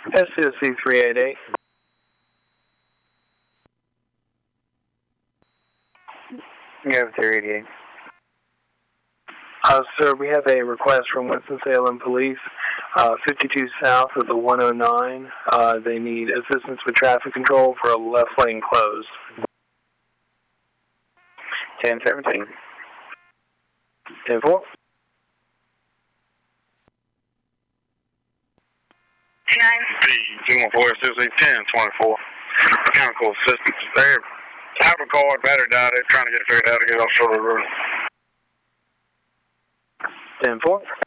SCSC 388. You have 388. Sir, we have a request from Winston-Salem Police, 52 south of the 109. They need assistance with traffic control for a left lane closed. 1017. 10-4. 214-1024. Mechanical assistance there. Have a car, battery died. They're trying to get it figured out to get off Shorter Road. 10-4.